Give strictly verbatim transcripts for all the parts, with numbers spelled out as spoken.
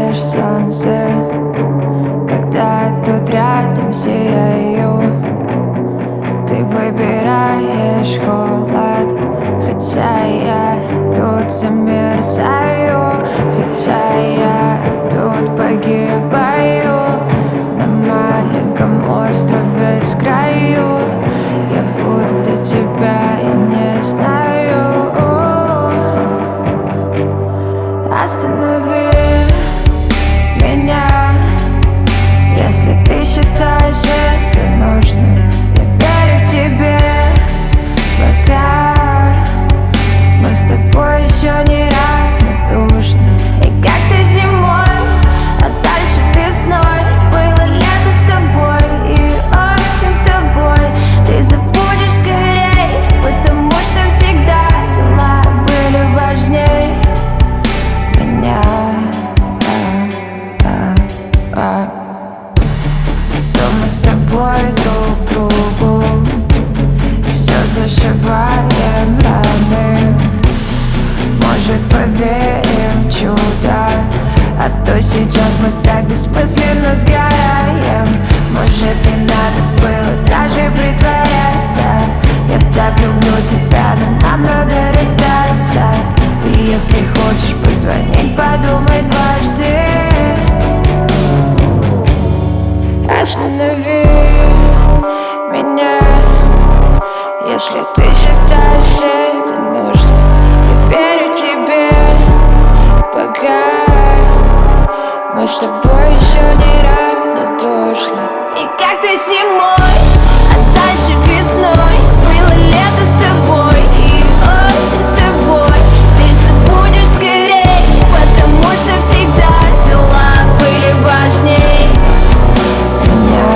лишь солнце, когда тут рядом сияю. Ты выбираешь холод, хотя я тут замерзаю, хотя я тут погибаю на маленьком острове с краю. Я будто тебя и не знаю. Останови меня, если ты считаешь это нужным. Я верю тебе, пока мы с тобой еще не равнодушны. И как-то зимой, а дальше весной было лето с тобой и осень с тобой. Ты забудешь скорей, потому что всегда дела были важней меня. а, а, а. То мы с тобой друг другу все зашиваем раны. Может, поверим в чудо, а то сейчас мы так бессмысленно сгораем. Может, не надо было даже притворяться. Я так люблю тебя, но нам надо расстаться. И если хочешь позвонить, подумай дважды. Останови меня, если ты считаешь это нужно. Я верю тебе, пока мы с тобой еще не равнодушны. И как-то зимой, а дальше весной было лето с тобой и осень с тобой. Ты забудешь скорей, потому что всегда дела были важней меня.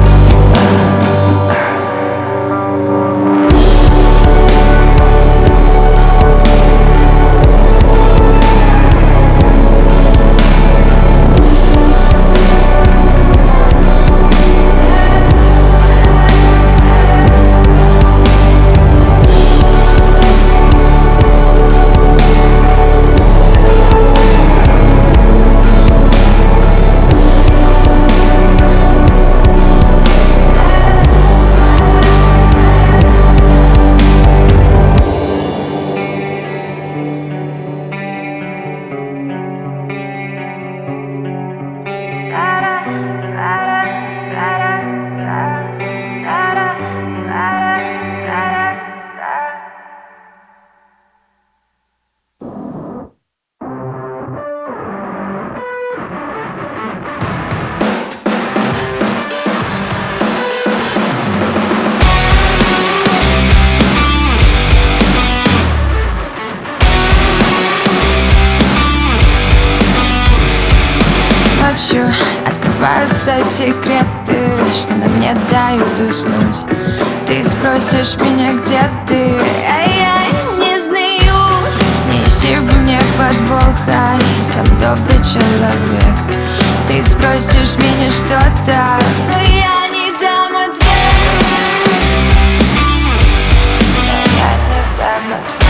Открываются секреты, что нам не дают уснуть. Ты спросишь меня, где ты, а я не знаю. Не ищи в мне подвоха, я сам добрый человек. Ты спросишь меня что-то, но я не дам ответ. Я не дам ответ.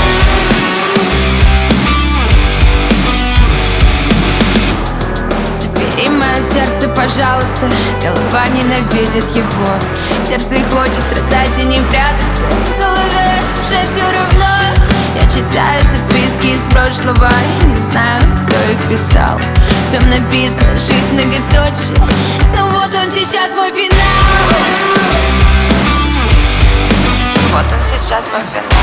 Забери мое сердце, пожалуйста, голова ненавидит его. Сердце хочет страдать и не прятаться, в голове уже все равно. Я читаю записки из прошлого, не знаю, кто их писал. Там написано «Жизнь многоточие», но вот он сейчас мой финал. Вот он сейчас мой финал.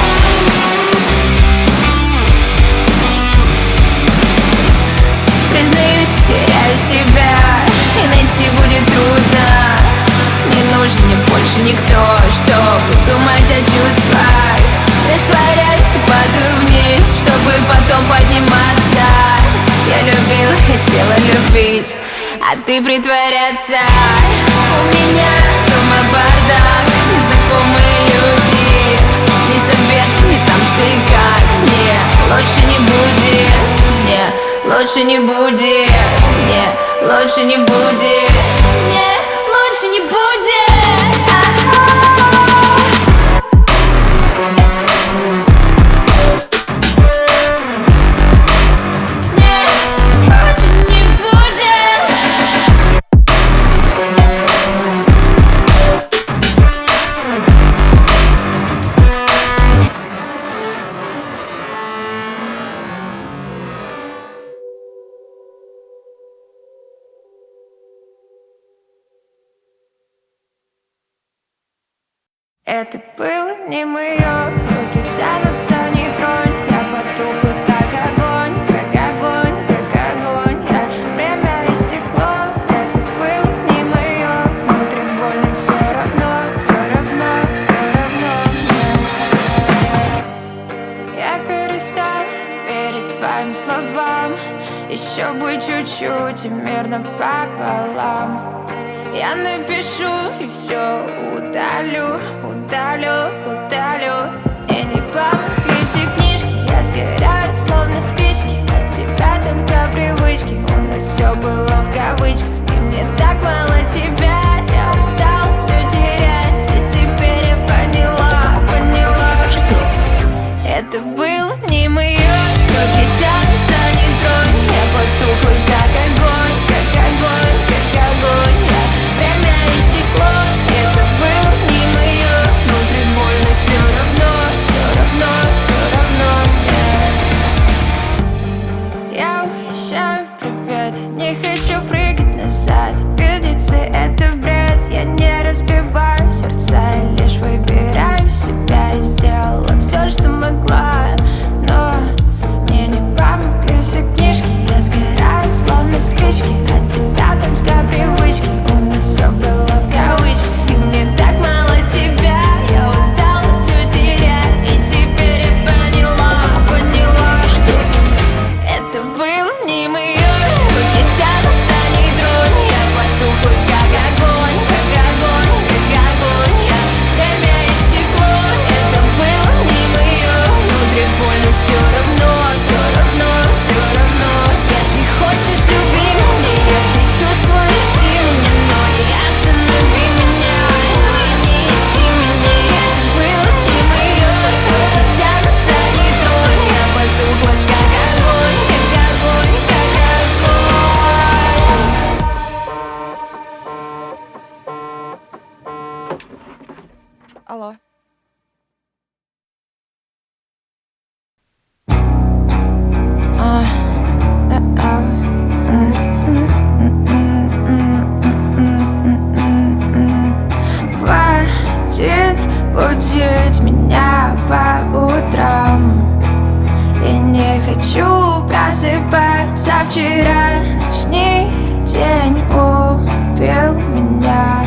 Признаюсь, теряю себя, и найти будет трудно. Не нужен мне больше никто, чтобы думать о чувствах. Растворяюсь и падаю вниз, чтобы потом подниматься. Я любила, хотела любить, а ты притворяться. У меня дома бардак, незнакомые люди. Ни совет, ни там что и как. Мне лучше не будет, мне лучше не будет, мне лучше не будет, мне лучше не будет. Мне лучше не будет. Это было не мое, руки тянутся, не тронь. Я потухла, как огонь, как огонь, как огонь. Я время истекло, это было не мое. Внутри больно, все равно, все равно, все равно мне. Я перестала верить твоим словам. Еще бы чуть-чуть и мирно пополам. Я напишу и все удалю, удалю, удалю. И не помогли все книжки, я сгораю, словно спички. От тебя только привычки, у нас все было в кавычках. И мне так мало тебя, я устала все терять. И теперь я поняла, поняла, что это было не мое. Руки тянутся, не тронь. Я потухла, как огонь, как огонь, как огонь. Время истекло, это было не мое. Внутри больно, все равно, все равно, все равно мне. Я уезжаю, привет, не хочу прыгать назад. Видится это бред, я не разбиваю сердца. Я лишь выбираю себя и сделала все, что могла. Но мне не помогли все книжки, я сгораю, словно спички. От тебя только привычки, у нас все было в кавычках. И мне так мало тебя, я устала все терять. И теперь я поняла, поняла, что это было не мое. Руки тянутся, не тронь. Я потухла, как огонь, как огонь, как огонь. Я время истекло, это было не мое. Внутри больно, все равно, все равно, все равно. Если хочешь, люби меня, если чувствуешь, жди меня, но не останови меня, не ищи меня. Это было не мое. Руки тянутся, не тронь. Я потухла, как огонь, как огонь, как огонь. Алло. Хватит будить меня по утрам. Я не хочу просыпаться. Вчерашний день убил меня.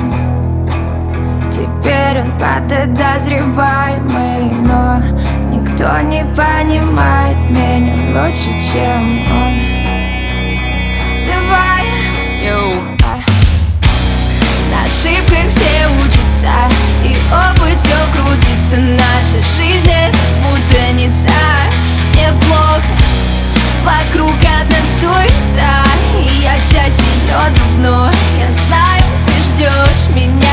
Теперь он подозреваемый, но никто не понимает меня лучше, чем он. Давай, йоу. На ошибках все учатся, и опыт все крутится. Наша жизнь это путаница. Мне плохо, вокруг одна суета, и я часть ее давно. Я знаю, ты ждешь меня.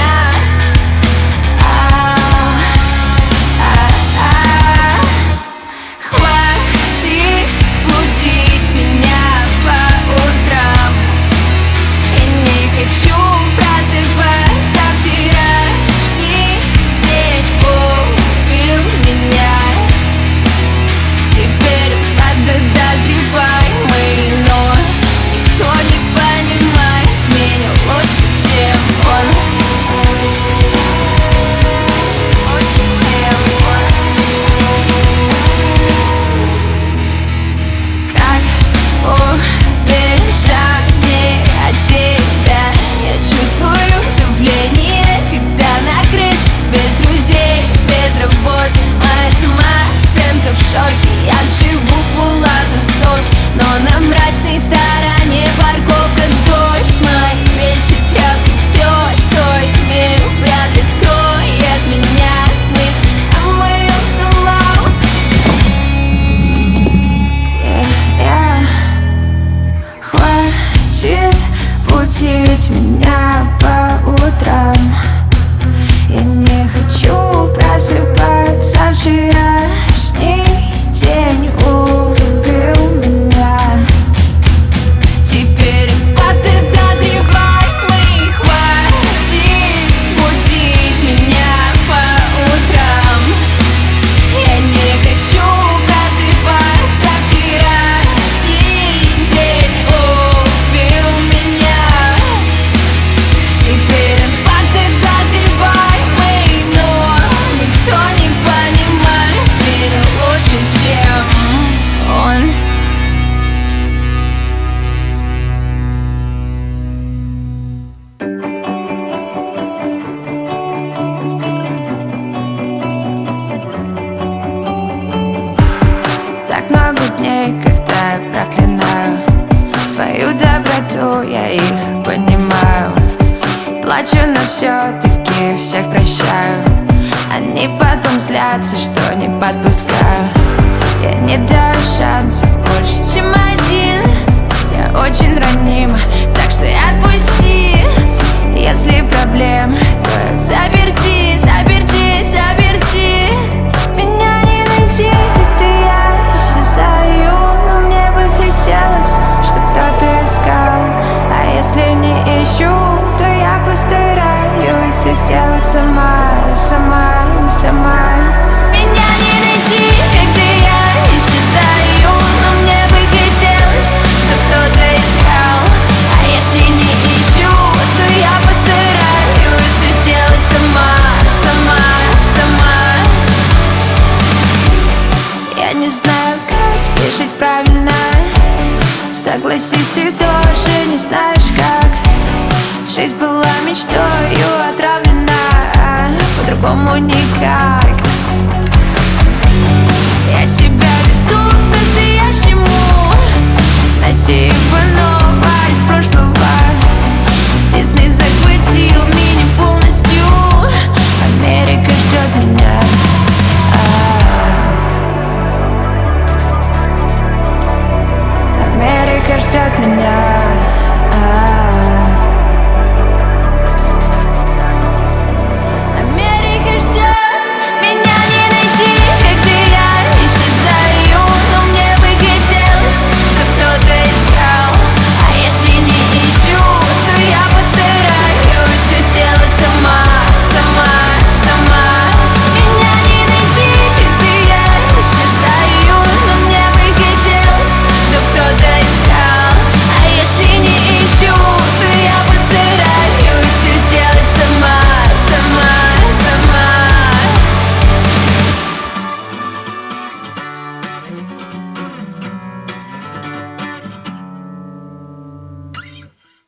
Хватит будить меня по утрам. Я не хочу просыпаться. Вчерашний день убил меня. Теперь подозреваемый, но никто не понимает меня лучше, чем он. Как убежать от себя? Я чувствую давление, когда на крыше без друзей, без работ. Моя самооценка в шоке. Я живу в полутусовке, но на мрачной стороне парковка, дождь, мои вещи, тряпки. Все, что имею, вряд ли скроет меня от мысли о моем самом. yeah, yeah. Хватит будить меня по утрам. Я не хочу просыпаться. Вчерашний день убил меня. Теперь подозреваемый. Хватит будить меня по утрам. Я не хочу просыпаться. Вчерашний день убил меня. Теперь он подозреваемый, но себя проклинаю. Свою доброту я их понимаю. Плачу, но все-таки всех прощаю. Они потом злятся, что не подпускаю. Я не даю шансов больше, чем один. Я очень ранима, так что отпусти. Если проблем, то заперти, заперти, заперти. Меня не найти, когда я исчезаю. Но мне бы хотелось, чтоб кто-то искал. А если не ищу, то я постараюсь все сделать сама, сама, сама. Меня не найти, когда я исчезаю. Но мне бы хотелось, чтоб кто-то искал. А если не ищу, то я постараюсь все сделать сама, сама, сама. Я не знаю, как здесь жить правильно. Согласись, ты тоже не знаешь как. Жизнь была мечтою отравлена, а по-другому никак. Я себя веду по-настоящему. Настя Иванова из прошлого. Дисней захватил меня полностью. Америка ждет меня. Америка ждет меня.